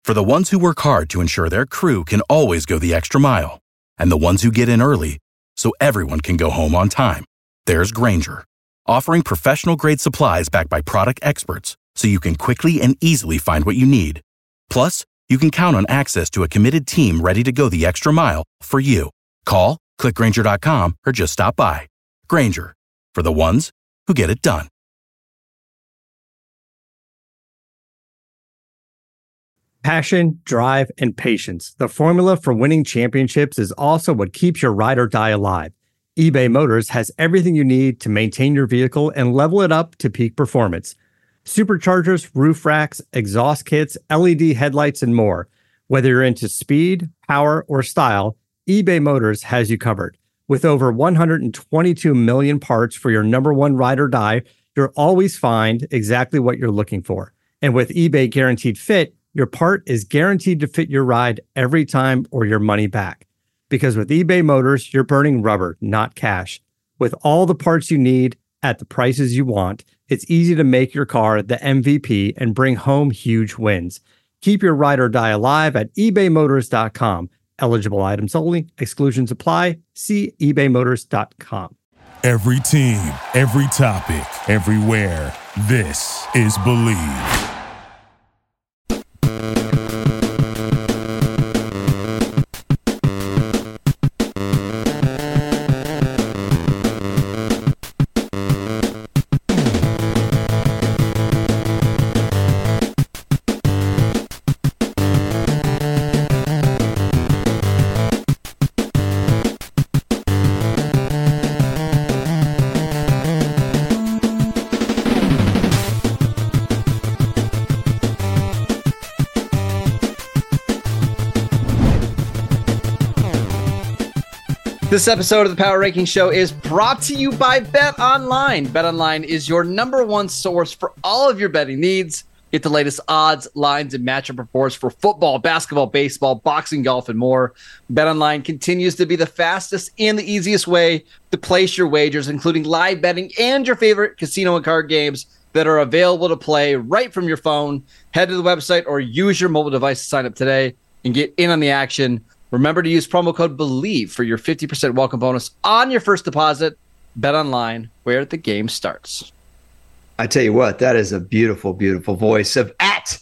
For the ones who work hard to ensure their crew can always go the extra mile, and the ones who get in early so everyone can go home on time, there's Grainger, offering professional-grade supplies backed by product experts so you can quickly and easily find what you need. Plus, you can count on access to a committed team ready to go the extra mile for you. Call, click Grainger.com, or just stop by. Grainger, for the ones who get it done. Passion, drive, and patience. The formula for winning championships is also what keeps your ride or die alive. eBay Motors has everything you need to maintain your vehicle and level it up to peak performance. Superchargers, roof racks, exhaust kits, LED headlights, and more. Whether you're into speed, power, or style, eBay Motors has you covered. With over 122 million parts for your number one ride or die, you'll always find exactly what you're looking for. And with eBay Guaranteed Fit, your part is guaranteed to fit your ride every time or your money back. Because with eBay Motors, you're burning rubber, not cash. With all the parts you need at the prices you want, it's easy to make your car the MVP and bring home huge wins. Keep your ride or die alive at ebaymotors.com. Eligible items only. Exclusions apply. See ebaymotors.com. Every team, every topic, everywhere. This is Believe. This episode of the Power Ranking Show is brought to you by BetOnline. BetOnline is your number one source for all of your betting needs. Get the latest odds, lines, and matchup reports for football, basketball, baseball, boxing, golf, and more. BetOnline continues to be the fastest and the easiest way to place your wagers, including live betting and your favorite casino and card games that are available to play right from your phone. Head to the website or use your mobile device to sign up today and get in on the action. Remember to use promo code BELIEVE for your 50% welcome bonus on your first deposit. BetOnline, where the game starts. I tell you what, that is a beautiful, beautiful voice of at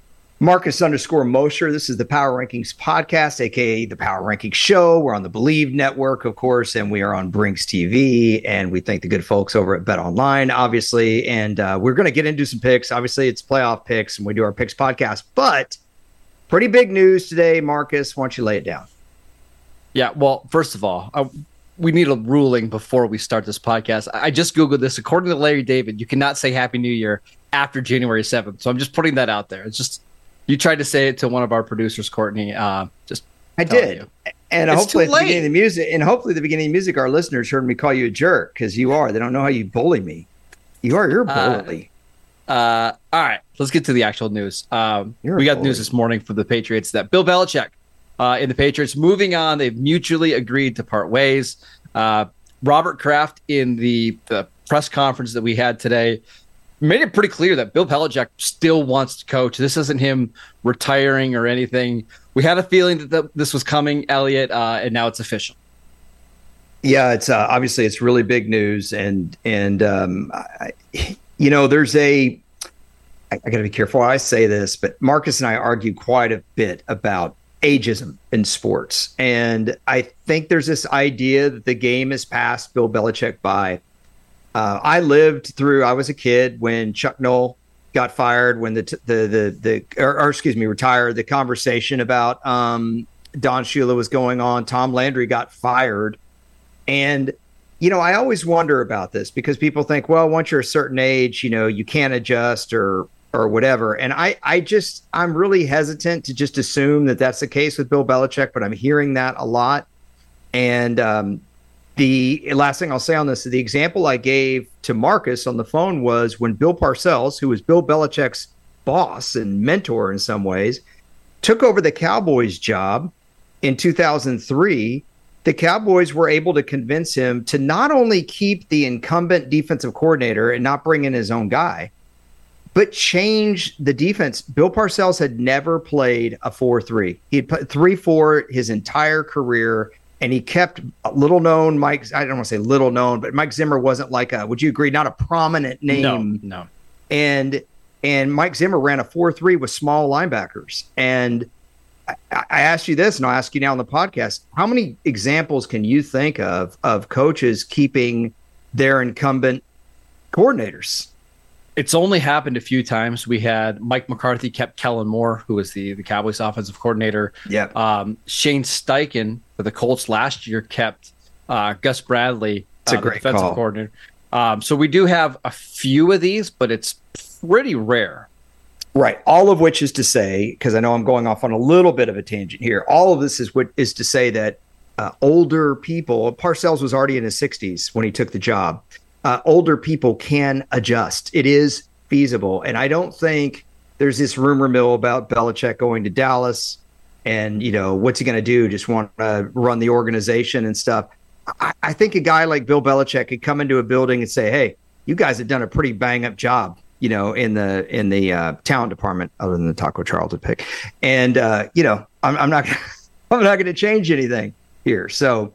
Marcus_Mosher. This is the Power Rankings podcast, aka the Power Rankings Show. We're on the Believe Network, of course, and we are on Brinks TV. And we thank the good folks over at BetOnline, obviously. And we're going to get into some picks. Obviously, it's playoff picks, and we do our picks podcast. But pretty big news today, Marcus. Why don't you lay it down? Yeah, well, first of all, we need a ruling before we start this podcast. I just Googled this. According to Larry David, you cannot say Happy New Year after January 7th. So I'm just putting that out there. It's just, you tried to say it to one of our producers, Courtney. I did. You. And it's hopefully at the beginning of the music, our listeners heard me call you a jerk, because you are. They don't know how you bully me. You're a bully. All right, let's get to the actual news. We got news this morning from the Patriots that Bill Belichick and the Patriots moving on. They've mutually agreed to part ways. Robert Kraft in the press conference that we had today made it pretty clear that Bill Belichick still wants to coach. This isn't him retiring or anything. We had a feeling that this was coming, Elliot, and now it's official. Yeah, it's obviously it's really big news, and there's I got to be careful how I say this, but Marcus and I argue quite a bit about ageism in sports. And I think there's this idea that the game has passed Bill Belichick by. I was a kid when Chuck Noll got fired, when retired. The conversation about Don Shula was going on. Tom Landry got fired. And I always wonder about this, because people think, well, once you're a certain age, you can't adjust or whatever. And I'm really hesitant to just assume that that's the case with Bill Belichick, but I'm hearing that a lot. And the last thing I'll say on this, the example I gave to Marcus on the phone was when Bill Parcells, who was Bill Belichick's boss and mentor in some ways, took over the Cowboys job in 2003. The Cowboys were able to convince him to not only keep the incumbent defensive coordinator and not bring in his own guy, but change the defense. Bill Parcells had never played a 4-3. He had played 3-4 his entire career, and he kept a little known Mike. I don't want to say little known, but Mike Zimmer wasn't like a, would you agree, not a prominent name? No. And Mike Zimmer ran a 4-3 with small linebackers. And I asked you this, and I'll ask you now on the podcast, how many examples can you think of coaches keeping their incumbent coordinators? It's only happened a few times. We had Mike McCarthy kept Kellen Moore, who was the Cowboys offensive coordinator. Yeah. Shane Steichen for the Colts last year kept Gus Bradley, it's a great defensive call. coordinator. So we do have a few of these, but it's pretty rare. Right. All of which is to say, because I know I'm going off on a little bit of a tangent here, all of this is to say that older people, Parcells was already in his 60s when he took the job. Older people can adjust. It is feasible. And I don't think there's this rumor mill about Belichick going to Dallas and, what's he going to do? Just want to run the organization and stuff. I think a guy like Bill Belichick could come into a building and say, hey, you guys have done a pretty bang up job, in the talent department, other than the Taco Charlton pick. And, I'm not going to change anything here. So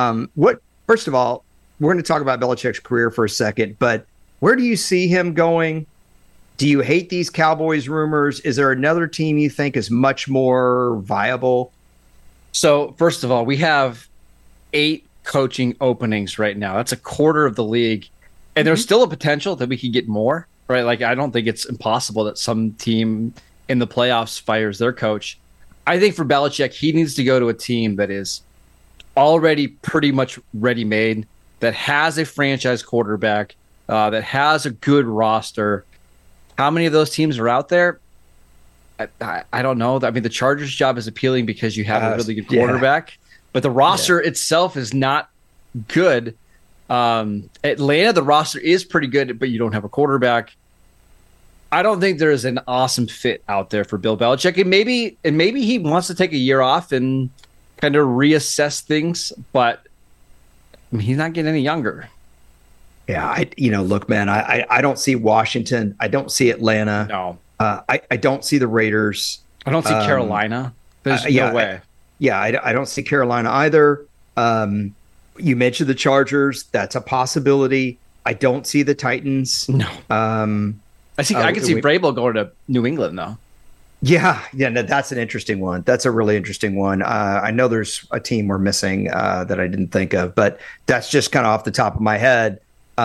first of all, we're going to talk about Belichick's career for a second, but where do you see him going? Do you hate these Cowboys rumors? Is there another team you think is much more viable? So first of all, we have 8 coaching openings right now. That's a quarter of the league. And there's still a potential that we could get more, right? Like, I don't think it's impossible that some team in the playoffs fires their coach. I think for Belichick, he needs to go to a team that is already pretty much ready-made, that has a franchise quarterback, that has a good roster. How many of those teams are out there? I don't know. I mean, the Chargers' job is appealing because you have a really good quarterback, but the roster itself is not good. Atlanta, the roster is pretty good, but you don't have a quarterback. I don't think there's an awesome fit out there for Bill Belichick. And maybe he wants to take a year off and kind of reassess things, but I mean, he's not getting any younger. Yeah, look, man, I don't see Washington. I don't see Atlanta. No. I don't see the Raiders. I don't see Carolina. There's no way. I don't see Carolina either. You mentioned the Chargers. That's a possibility. I don't see the Titans. No. I can see Vrabel going to New England, though. Yeah, no, that's an interesting one. That's a really interesting one. I know there's a team we're missing that I didn't think of, but that's just kind of off the top of my head.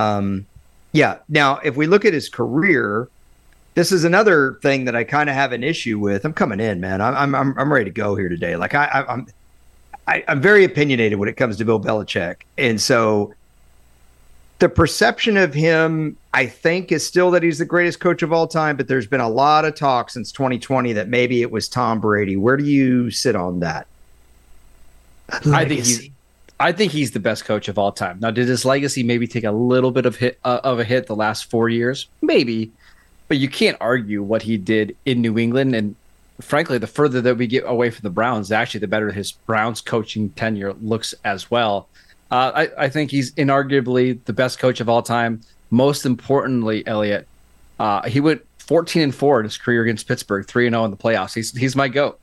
Now, if we look at his career, this is another thing that I kind of have an issue with. I'm coming in, man. I'm ready to go here today. Like I'm very opinionated when it comes to Bill Belichick, and so the perception of him, I think, is still that he's the greatest coach of all time, but there's been a lot of talk since 2020 that maybe it was Tom Brady. Where do you sit on that? I think he's the best coach of all time. Now, did his legacy maybe take a little bit of a hit the last 4 years? Maybe, but you can't argue what he did in New England. And frankly, the further that we get away from the Browns, actually, the better his Browns coaching tenure looks as well. I think he's inarguably the best coach of all time. Most importantly, Elliot, he went 14-4 in his career against Pittsburgh, 3-0 in the playoffs. He's my GOAT.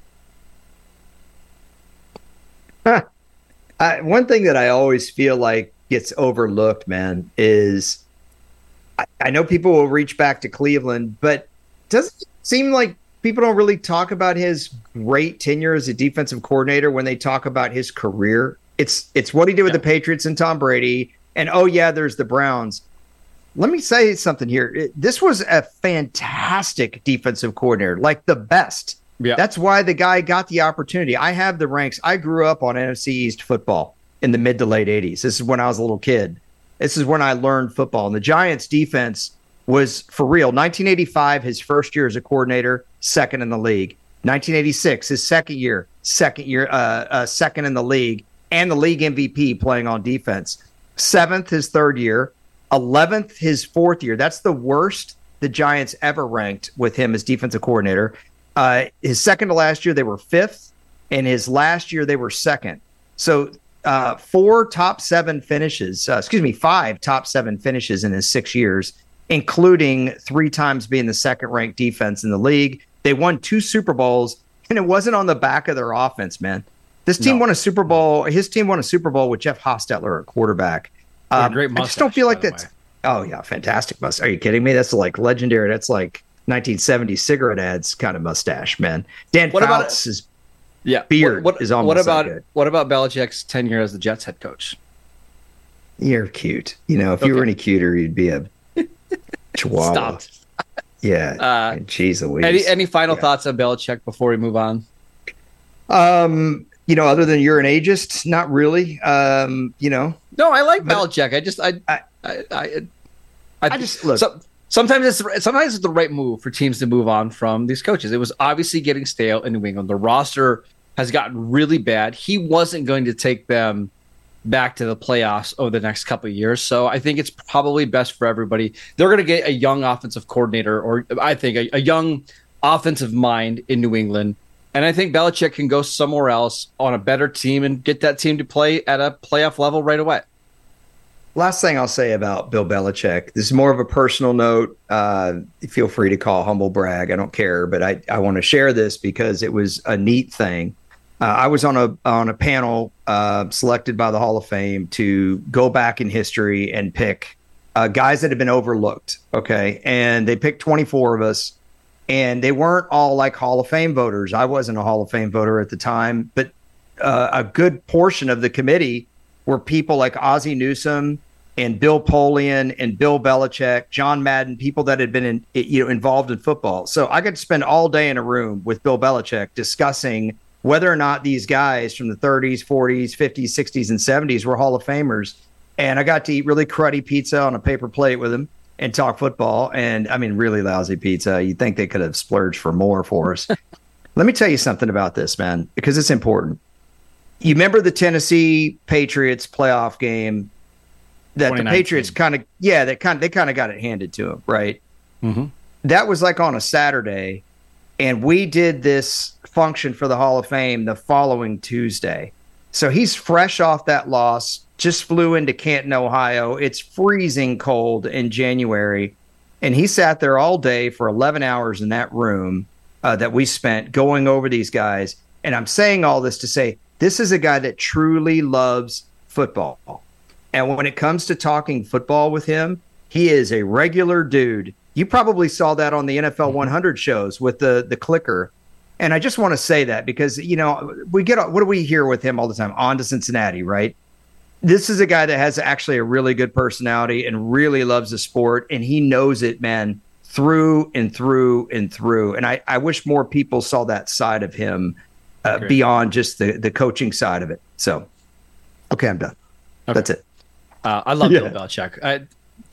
One thing that I always feel like gets overlooked, man, is I know people will reach back to Cleveland, but doesn't it seem like people don't really talk about his great tenure as a defensive coordinator when they talk about his career? It's what he did with the Patriots and Tom Brady, and there's the Browns. Let me say something here. This was a fantastic defensive coordinator, like the best. Yeah. That's why the guy got the opportunity. I have the ranks. I grew up on NFC East football in the mid to late 80s. This is when I was a little kid. This is when I learned football. And the Giants defense was for real. 1985, his first year as a coordinator, second in the league. 1986, his second in the league, and the league MVP playing on defense. 7th, his third year. 11th, his fourth year. That's the worst the Giants ever ranked with him as defensive coordinator. His second to last year, they were 5th, and his last year, they were 2nd. So 5 top 7 finishes in his 6 years. including 3 times being the second-ranked defense in the league. They won 2 Super Bowls, and it wasn't on the back of their offense, man. This team won a Super Bowl. His team won a Super Bowl with Jeff Hostetler at quarterback. Great mustache, I just don't feel like that's. Oh yeah, fantastic mustache. Are you kidding me? That's like legendary. That's like 1970s cigarette ads kind of mustache, man. Dan Fouts' beard is almost good. What about Belichick's tenure as the Jets head coach? You're cute. If you were any cuter, you'd be a chihuahua. Stop. Yeah. Jeez Louise. Any final thoughts on Belichick before we move on? Other than you're an ageist, not really. No, I like Belichick. I just look. Sometimes it's the right move for teams to move on from these coaches. It was obviously getting stale in New England. The roster has gotten really bad. He wasn't going to take them back to the playoffs over the next couple of years. So I think it's probably best for everybody. They're going to get a young offensive coordinator, or I think a young offensive mind in New England. And I think Belichick can go somewhere else on a better team and get that team to play at a playoff level right away. Last thing I'll say about Bill Belichick, this is more of a personal note. Feel free to call humble brag. I don't care, but I want to share this because it was a neat thing. I was on a panel selected by the Hall of Fame to go back in history and pick guys that have been overlooked. Okay, and they picked 24 of us, and they weren't all like Hall of Fame voters. I wasn't a Hall of Fame voter at the time, but a good portion of the committee were people like Ozzie Newsome and Bill Polian and Bill Belichick, John Madden, people that had been involved in football. So I got to spend all day in a room with Bill Belichick discussing whether or not these guys from the 30s, 40s, 50s, 60s, and 70s were Hall of Famers. And I got to eat really cruddy pizza on a paper plate with him and talk football. And I mean, really lousy pizza. You'd think they could have splurged for more for us. Let me tell you something about this, man, because it's important. You remember the Tennessee Patriots playoff game that the Patriots they kind of got it handed to them, right? Mm-hmm. That was like on a Saturday, and we did this function for the Hall of Fame the following Tuesday. So he's fresh off that loss, just flew into Canton, Ohio. It's freezing cold in January, and he sat there all day for 11 hours in that room that we spent going over these guys. And I'm saying all this to say, this is a guy that truly loves football. And when it comes to talking football with him, he is a regular dude. You probably saw that on the NFL 100 shows with the clicker. And I just want to say that because, we get, what do we hear with him all the time? On to Cincinnati, right? This is a guy that has actually a really good personality and really loves the sport. And he knows it, man, through and through and through. And I wish more people saw that side of him. Beyond just the coaching side of it. So, okay, I'm done. Okay. That's it. I love Bill Belichick.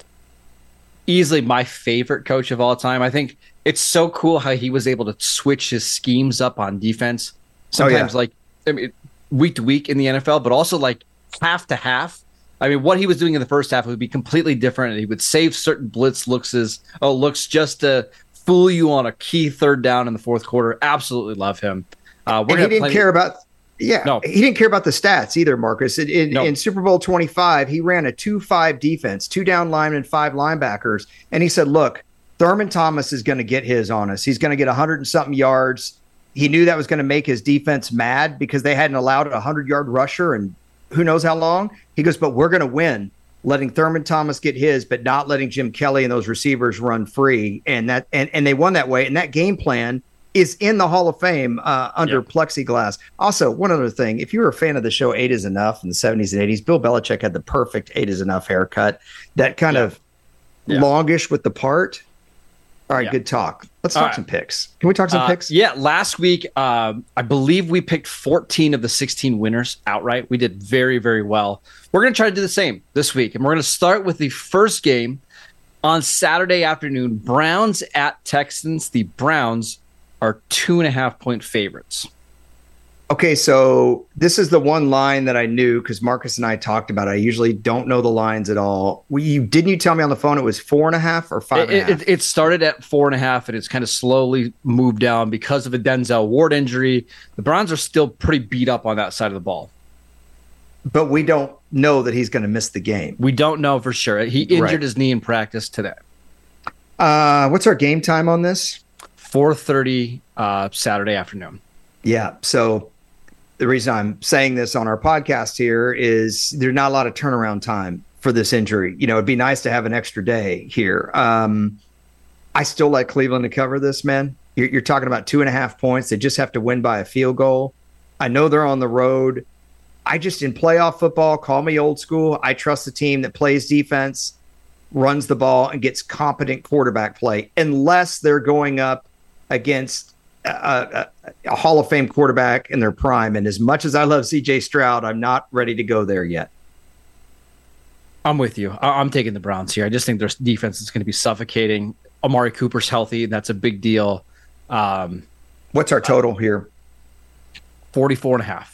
Easily my favorite coach of all time. I think it's so cool how he was able to switch his schemes up on defense. Sometimes week to week in the NFL, but also like half to half. I mean, what he was doing in the first half would be completely different. And he would save certain blitz looks just to fool you on a key third down in the fourth quarter. Absolutely love him. He didn't care about he didn't care about the stats either, Marcus. In Super Bowl 25, he ran a 2-5 defense, 2 down linemen, 5 linebackers, and he said, "Look, Thurman Thomas is going to get his on us. He's going to get 100 and something yards." He knew that was going to make his defense mad because they hadn't allowed a 100-yard rusher and who knows how long. He goes, "But we're going to win, letting Thurman Thomas get his, but not letting Jim Kelly and those receivers run free." And they won that way. And that game plan is in the Hall of Fame under plexiglass. Also, one other thing, if you were a fan of the show 8 is Enough in the 70s and 80s, Bill Belichick had the perfect 8 is Enough haircut, that kind of longish with the part. All right, good talk. Let's talk some picks. Can we talk some picks? Yeah, last week, I believe we picked 14 of the 16 winners outright. We did very, very well. We're going to try to do the same this week, and we're going to start with the first game on Saturday afternoon, Browns at Texans. The Browns are 2.5-point favorites. Okay, so this is the one line that I knew because Marcus and I talked about it. I usually don't know the lines at all. Didn't you tell me on the phone it was 4.5 or 5.5? It started at 4.5 and it's kind of slowly moved down because of a Denzel Ward injury. The Browns are still pretty beat up on that side of the ball. But we don't know that he's going to miss the game. We don't know for sure. He injured his knee in practice today. What's our game time on this? 4:30 Saturday afternoon. Yeah. So the reason I'm saying this on our podcast here is there's not a lot of turnaround time for this injury. It'd be nice to have an extra day here. I still like Cleveland to cover this, man. You're talking about 2.5 points. They just have to win by a field goal. I know they're on the road. In playoff football, call me old school, I trust the team that plays defense, runs the ball, and gets competent quarterback play, unless they're going up against a Hall of Fame quarterback in their prime. And as much as I love CJ Stroud, I'm not ready to go there yet. I'm with you. I'm taking the Browns here. I just think their defense is going to be suffocating. Amari Cooper's healthy, and that's a big deal. What's our total here? 44.5.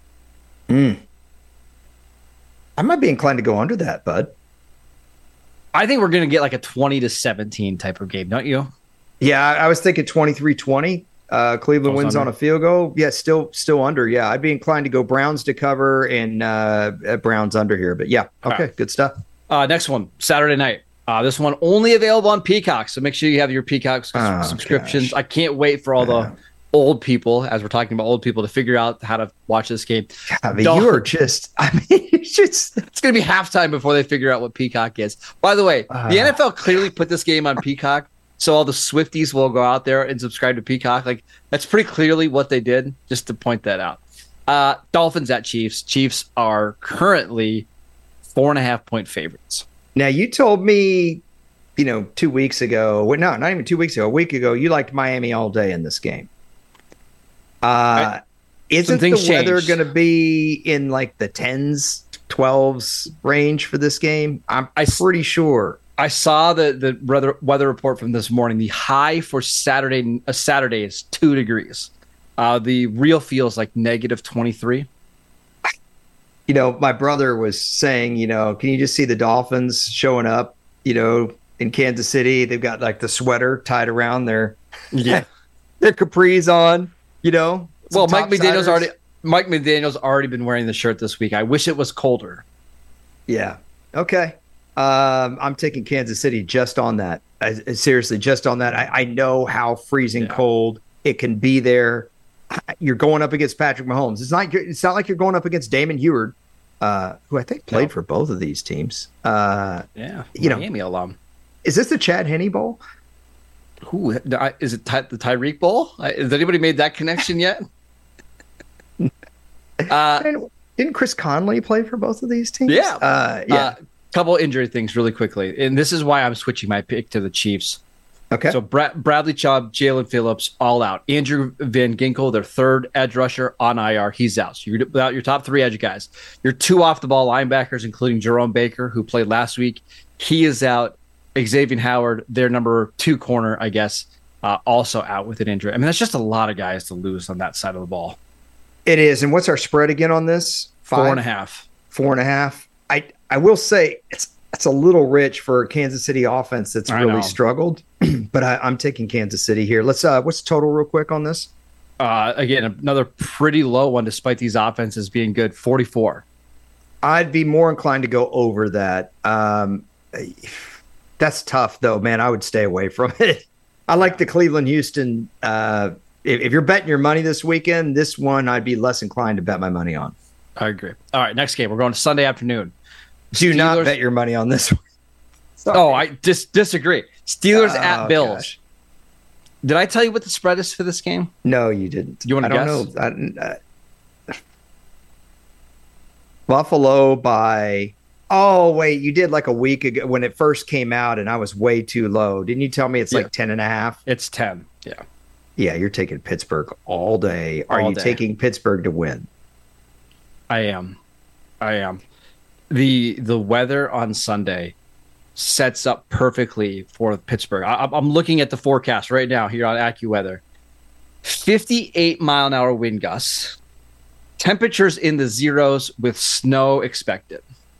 I might be inclined to go under that, bud. I think we're going to get like a 20-17 type of game, don't you? Yeah, I was thinking 23-20. Cleveland wins under. on a field goal. Yeah, still under. Yeah, I'd be inclined to go Browns to cover and Browns under here. But yeah, okay, good stuff. Next one, Saturday night. This one only available on Peacock, so make sure you have your Peacock subscriptions. Gosh. I can't wait for all the old people, as we're talking about old people, to figure out how to watch this game. You are just, it's going to be halftime before they figure out what Peacock is. By the way, the NFL clearly put this game on Peacock, so all the Swifties will go out there and subscribe to Peacock. Like, that's pretty clearly what they did, just to point that out. Dolphins at Chiefs. Chiefs are currently 4.5-point favorites. Now, you told me, 2 weeks ago, not even 2 weeks ago, a week ago, you liked Miami all day in this game. Isn't the weather going to be in like the 10s, 12s range for this game? I'm pretty sure. I saw the weather report from this morning. The high for Saturday is 2 degrees. The real feel is like -23. My brother was saying, can you just see the Dolphins showing up, in Kansas City? They've got like the sweater tied around their capris on, Well, Mike McDaniel's already been wearing the shirt this week. I wish it was colder. Yeah. Okay. I'm taking Kansas City just on that. Seriously, just on that. I know how freezing cold it can be there. You're going up against Patrick Mahomes. It's not like you're going up against Damon Huard, who I think played for both of these teams. Miami alum. Is this the Chad Henne Bowl? Who is it? The Tyreek Bowl? Has anybody made that connection yet? Didn't Chris Conley play for both of these teams? Yeah. Couple injury things really quickly, and this is why I'm switching my pick to the Chiefs. Okay. So Bradley Chubb, Jalen Phillips, all out. Andrew Van Ginkel, their third edge rusher, on IR. He's out. So you're without your top 3 edge guys. Your 2 off-the-ball linebackers, including Jerome Baker, who played last week, he is out. Xavier Howard, their number 2 corner, I guess, also out with an injury. I mean, that's just a lot of guys to lose on that side of the ball. It is. And what's our spread again on this? 4.5. 4.5. I will say it's a little rich for a Kansas City offense that's really struggled, but I'm taking Kansas City here. Let's what's the total real quick on this? Again, another pretty low one despite these offenses being good, 44. I'd be more inclined to go over that. That's tough though, man. I would stay away from it. I like the Cleveland-Houston. If you're betting your money this weekend, this one I'd be less inclined to bet my money on. I agree. All right, next game. We're going to Sunday afternoon. Do not bet your money on this one. Sorry. Oh, I disagree. Steelers at Bills. Gosh. Did I tell you what the spread is for this game? No, you didn't. You want to guess? I don't know. Buffalo by... Oh, wait, you did like a week ago when it first came out, and I was way too low. Didn't you tell me it's like 10.5? It's 10, yeah. Yeah, you're taking Pittsburgh all day. Are you taking Pittsburgh to win? I am. The weather on Sunday sets up perfectly for Pittsburgh. I'm looking at the forecast right now here on AccuWeather. 58-mile-an-hour wind gusts. Temperatures in the zeros with snow expected.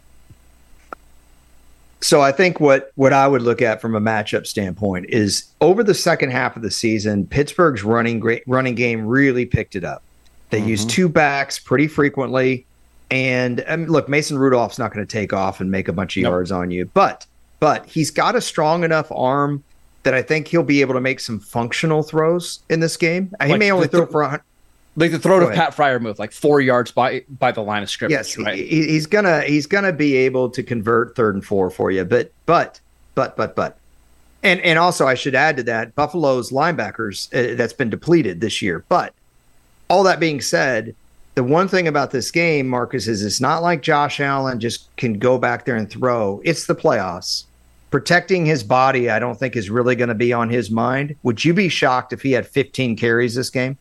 So I think what I would look at from a matchup standpoint is over the second half of the season, Pittsburgh's running game really picked it up. They use 2 backs pretty frequently. And look, Mason Rudolph's not going to take off and make a bunch of yards on you, but he's got a strong enough arm that I think he'll be able to make some functional throws in this game. He may only throw for 100. Like the throw to Pat Freiermuth, like 4 yards by the line of scrimmage. Yes, right? he's gonna be able to convert 3rd and 4 for you. But and also I should add to that, Buffalo's linebackers that's been depleted this year. But all that being said, the one thing about this game, Marcus, is it's not like Josh Allen just can go back there and throw. It's the playoffs. Protecting his body, I don't think is really going to be on his mind. Would you be shocked if he had 15 carries this game?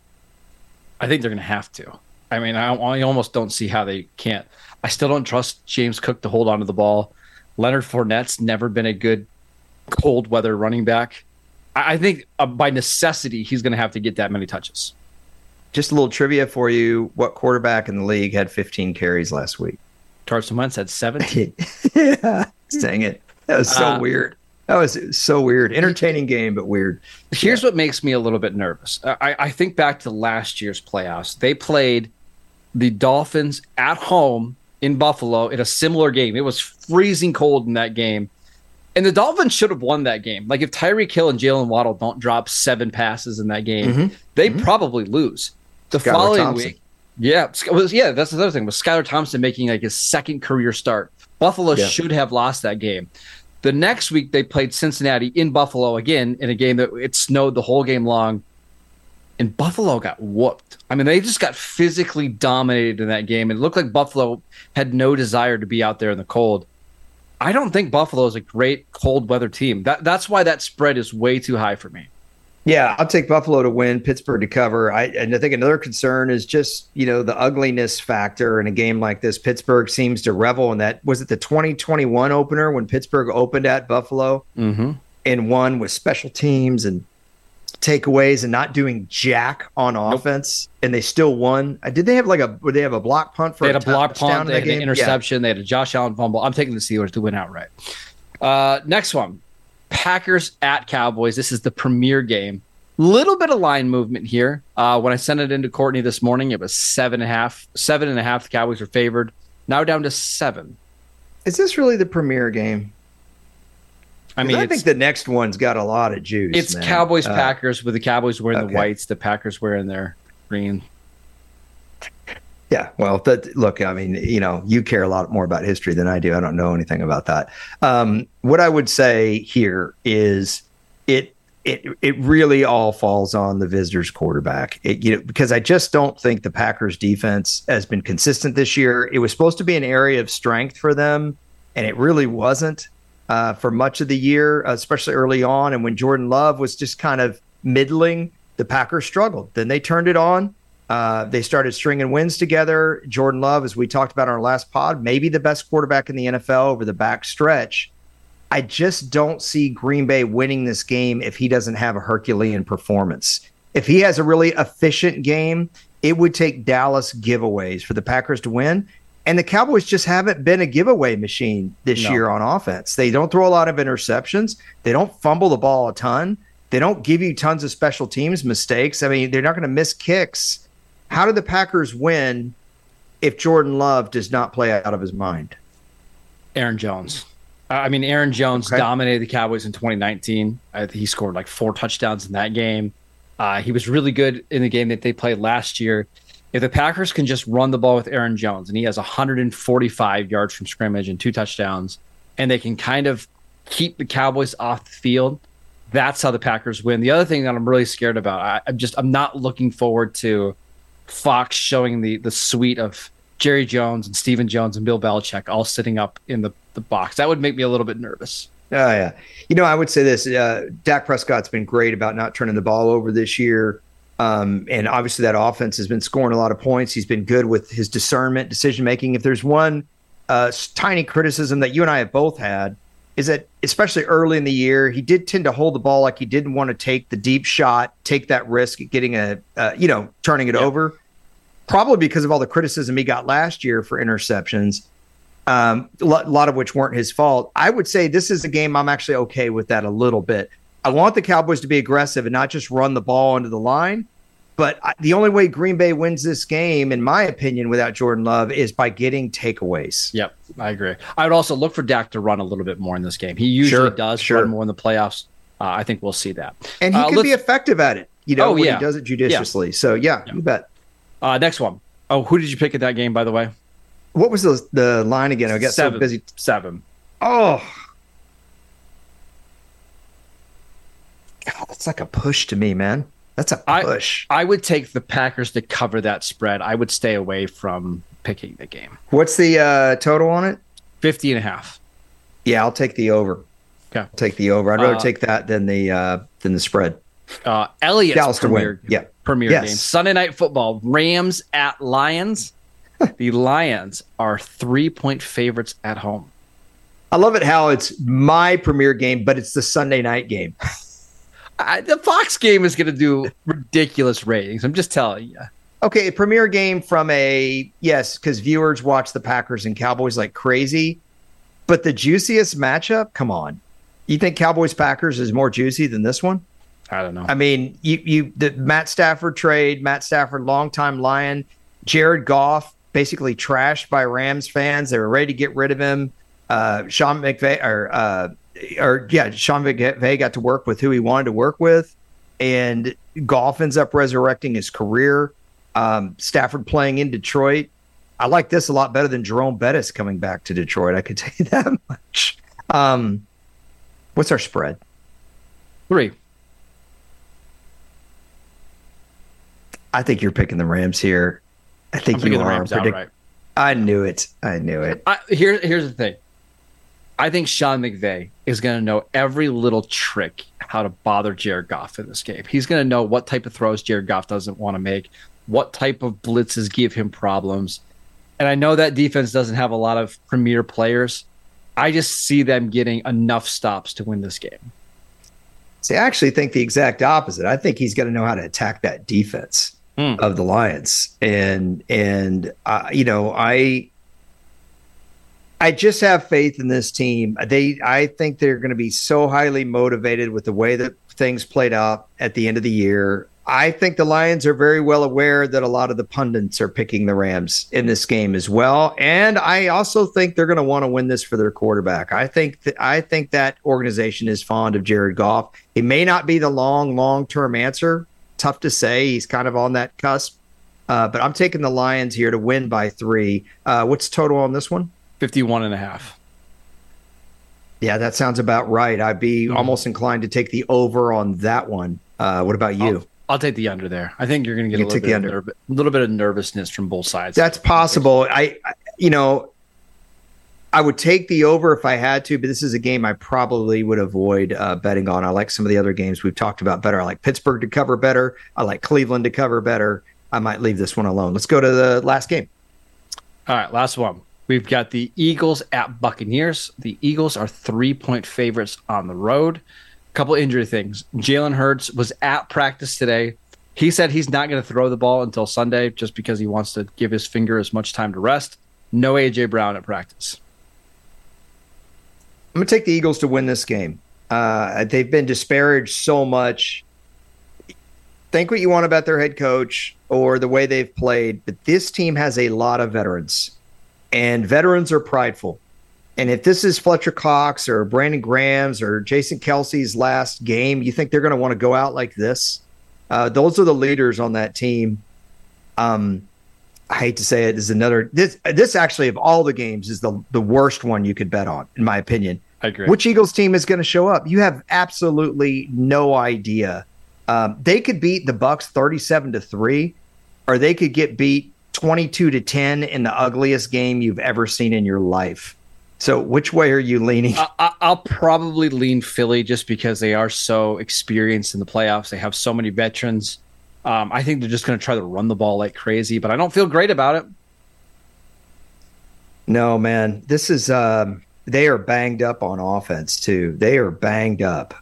I think they're going to have to. I mean, I almost don't see how they can't. I still don't trust James Cook to hold on to the ball. Leonard Fournette's never been a good cold weather running back. I think by necessity, he's going to have to get that many touches. Just a little trivia for you. What quarterback in the league had 15 carries last week? Carson Wentz had 17. Yeah, dang it. That was so weird. That was so weird. Entertaining game, but weird. Here's what makes me a little bit nervous. I think back to last year's playoffs. They played the Dolphins at home in Buffalo in a similar game. It was freezing cold in that game. And the Dolphins should have won that game. Like if Tyreek Hill and Jalen Waddle don't drop 7 passes in that game, they probably lose. The Skylar following Thompson. week, that's the other thing, was Skylar Thompson making like his 2nd career start. Buffalo should have lost that game. The next week, they played Cincinnati in Buffalo again in a game that it snowed the whole game long, and Buffalo got whooped. I mean, they just got physically dominated in that game. It looked like Buffalo had no desire to be out there in the cold. I don't think Buffalo is a great cold weather team. That's why that spread is way too high for me. Yeah, I'll take Buffalo to win, Pittsburgh to cover. And I think another concern is just, the ugliness factor in a game like this. Pittsburgh seems to revel in that. Was it the 2021 opener when Pittsburgh opened at Buffalo and won with special teams and takeaways and not doing jack on offense, and they still won? Did they have would they have a block punt for They had a block punt, they had game? an interception, They had a Josh Allen fumble. I'm taking the Steelers to win outright. Next one. Packers at Cowboys. This is the premier game. Little bit of line movement here. When I sent it into Courtney this morning, it was 7.5. 7.5. The Cowboys were favored. Now down to 7. Is this really the premier game? I mean, I think the next one's got a lot of juice. It's man. Cowboys Packers with the Cowboys wearing the okay. whites, the Packers wearing their green. Yeah, well, look, I mean, you care a lot more about history than I do. I don't know anything about that. What I would say here is it really all falls on the visitors' quarterback. Because I just don't think the Packers' defense has been consistent this year. It was supposed to be an area of strength for them, and it really wasn't for much of the year, especially early on. And when Jordan Love was just kind of middling, the Packers struggled. Then they turned it on. They started stringing wins together. Jordan Love, as we talked about on our last pod, maybe the best quarterback in the NFL over the back stretch. I just don't see Green Bay winning this game if he doesn't have a Herculean performance. If he has a really efficient game, it would take Dallas giveaways for the Packers to win. And the Cowboys just haven't been a giveaway machine this year on offense. They don't throw a lot of interceptions. They don't fumble the ball a ton. They don't give you tons of special teams mistakes. I mean, they're not going to miss kicks. How do the Packers win if Jordan Love does not play out of his mind? Aaron Jones. Aaron Jones dominated the Cowboys in 2019. He scored like 4 touchdowns in that game. He was really good in the game that they played last year. If the Packers can just run the ball with Aaron Jones, and he has 145 yards from scrimmage and 2 touchdowns, and they can kind of keep the Cowboys off the field, that's how the Packers win. The other thing that I'm really scared about, I'm not looking forward to Fox showing the suite of Jerry Jones and Stephen Jones and Bill Belichick all sitting up in the box. That would make me a little bit nervous. Oh, yeah. I would say this. Dak Prescott's been great about not turning the ball over this year. And obviously that offense has been scoring a lot of points. He's been good with his discernment, decision-making. If there's one tiny criticism that you and I have both had, is that especially early in the year, he did tend to hold the ball like he didn't want to take the deep shot, take that risk at getting turning it over. Probably because of all the criticism he got last year for interceptions, a lot of which weren't his fault. I would say this is a game I'm actually okay with that a little bit. I want the Cowboys to be aggressive and not just run the ball into the line. But the only way Green Bay wins this game, in my opinion, without Jordan Love, is by getting takeaways. Yep, I agree. I would also look for Dak to run a little bit more in this game. He usually does run more in the playoffs. I think we'll see that. And he can be effective at it, when he does it judiciously. Yeah. So, you bet. Next one. Oh, who did you pick in that game, by the way? What was the line again? I got 7. So busy. 7. Oh. God, that's like a push to me, man. That's a push. I would take the Packers to cover that spread. I would stay away from picking the game. What's the total on it? 50.5. Yeah, I'll take the over. Okay. I'll take the over. I'd rather take that than the spread. Elliott's premier yes. game. Sunday Night Football. Rams at Lions. The Lions are 3-point favorites at home. I love it how it's my premier game, but it's the Sunday night game. The Fox game is going to do ridiculous ratings. I'm just telling you. Okay, premier game from because viewers watch the Packers and Cowboys like crazy, but the juiciest matchup, come on. You think Cowboys-Packers is more juicy than this one? I don't know. I mean, the Matt Stafford trade, Matt Stafford, longtime Lion, Jared Goff, basically trashed by Rams fans. They were ready to get rid of him. Sean McVay, Sean McVay got to work with who he wanted to work with, and Goff ends up resurrecting his career. Stafford playing in Detroit. I like this a lot better than Jerome Bettis coming back to Detroit. I could tell you that much. What's our spread? 3. I think you're picking the Rams here. I think you are. I knew it. Here's the thing. I think Sean McVay is going to know every little trick how to bother Jared Goff in this game. He's going to know what type of throws Jared Goff doesn't want to make, what type of blitzes give him problems. And I know that defense doesn't have a lot of premier players. I just see them getting enough stops to win this game. See, I actually think the exact opposite. I think he's going to know how to attack that defense of the Lions. And I just have faith in this team. I think they're going to be so highly motivated with the way that things played out at the end of the year. I think the Lions are very well aware that a lot of the pundits are picking the Rams in this game as well. And I also think they're going to want to win this for their quarterback. I think that organization is fond of Jared Goff. He may not be the long-term answer. Tough to say. He's kind of on that cusp. But I'm taking the Lions here to win by 3. What's total on this one? 51.5. Yeah, that sounds about right. I'd be almost inclined to take the over on that one. What about you? I'll take the under there. I think you're going to get a little bit of nervousness from both sides. That's possible. I would take the over if I had to, but this is a game I probably would avoid betting on. I like some of the other games we've talked about better. I like Pittsburgh to cover better. I like Cleveland to cover better. I might leave this one alone. Let's go to the last game. All right, last one. We've got the Eagles at Buccaneers. The Eagles are 3-point favorites on the road. Couple injury things. Jalen Hurts was at practice today. He said he's not going to throw the ball until Sunday just because he wants to give his finger as much time to rest. No A.J. Brown at practice. I'm going to take the Eagles to win this game. They've been disparaged so much. Think what you want about their head coach or the way they've played, but this team has a lot of veterans, and veterans are prideful. And if this is Fletcher Cox or Brandon Graham's or Jason Kelsey's last game, you think they're going to want to go out like this? Those are the leaders on that team. I hate to say it, this actually of all the games is the worst one you could bet on, in my opinion. I agree. Which Eagles team is going to show up? You have absolutely no idea. They could beat the Bucs 37-3, or they could get beat 22-10 in the ugliest game you've ever seen in your life. So which way are you leaning? I'll probably lean Philly just because they are so experienced in the playoffs. They have so many veterans. I think they're just going to try to run the ball like crazy, but I don't feel great about it. No, man. This is they are banged up on offense too. They are banged up.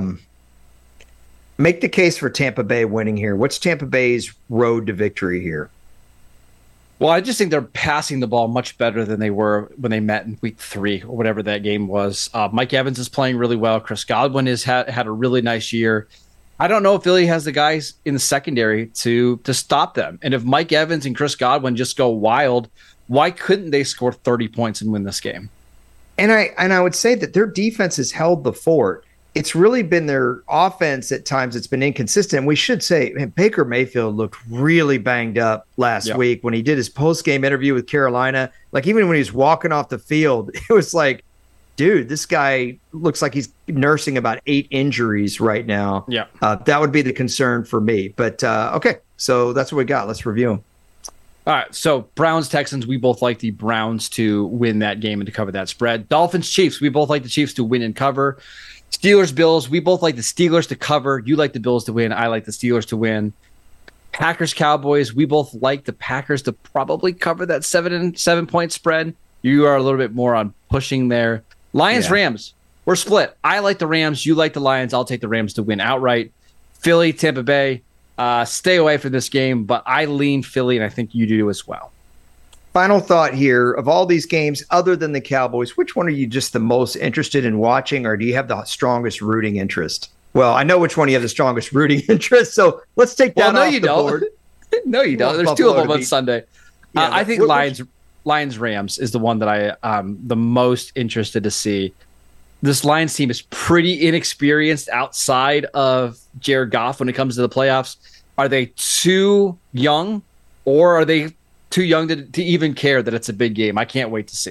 Make the case for Tampa Bay winning here. What's Tampa Bay's road to victory here? Well, I just think they're passing the ball much better than they were when they met in week 3 or whatever that game was. Mike Evans is playing really well. Chris Godwin has had a really nice year. I don't know if Philly has the guys in the secondary to stop them. And if Mike Evans and Chris Godwin just go wild, why couldn't they score 30 points and win this game? And I would say that their defense has held the fort. it's really been their offense at times. It's been inconsistent. We should say, man, Baker Mayfield looked really banged up last week when he did his post-game interview with Carolina. Like, even when he was walking off the field, it was like, dude, this guy looks like he's nursing about 8 injuries right now. Yeah. That would be the concern for me. But, okay, so that's what we got. Let's review them. All right, so Browns-Texans, we both like the Browns to win that game and to cover that spread. Dolphins-Chiefs, we both like the Chiefs to win and cover. Steelers-Bills, we both like the Steelers to cover. You like the Bills to win. I like the Steelers to win. Packers-Cowboys, we both like the Packers to probably cover that 7-point spread. You are a little bit more on pushing there. Lions-Rams, we're split. I like the Rams. You like the Lions. I'll take the Rams to win outright. Philly, Tampa Bay, stay away from this game, but I lean Philly, and I think you do as well. Final thought here. Of all these games, other than the Cowboys, which one are you just the most interested in watching, or do you have the strongest rooting interest? Well, I know which one you have the strongest rooting interest, so let's take that off the board. No, you don't. There's Buffalo 2 of them on Sunday. Yeah, I think Lions-Rams is the one that I am the most interested to see. This Lions team is pretty inexperienced outside of Jared Goff when it comes to the playoffs. Are they too young, or are they too young to even care that it's a big game? I can't wait to see.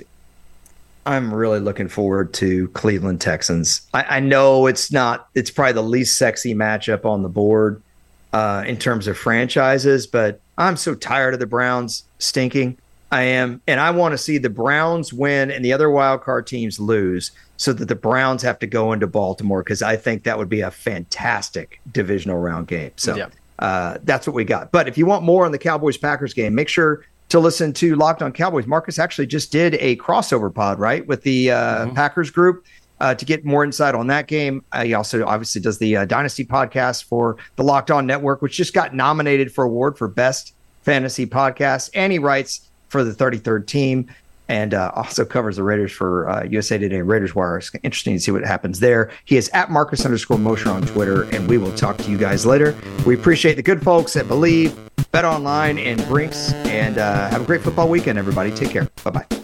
I'm really looking forward to Cleveland Texans. I know it's probably the least sexy matchup on the board in terms of franchises, but I'm so tired of the Browns stinking. I am, and I want to see the Browns win and the other wild card teams lose so that the Browns have to go into Baltimore, because I think that would be a fantastic divisional round game. So that's what we got. But if you want more on the Cowboys-Packers game, make sure to listen to Locked On Cowboys. Marcus actually just did a crossover pod, right, with the Packers group to get more insight on that game. He also obviously does the Dynasty podcast for the Locked On Network, which just got nominated for award for Best Fantasy Podcast. And he writes for the 33rd Team, and also covers the Raiders for USA Today and Raiders Wire. It's interesting to see what happens there. He is at Marcus_Mosher on Twitter, and we will talk to you guys later. We appreciate the good folks at Believe, Bet Online, and Brinks, and have a great football weekend, everybody. Take care. Bye-bye.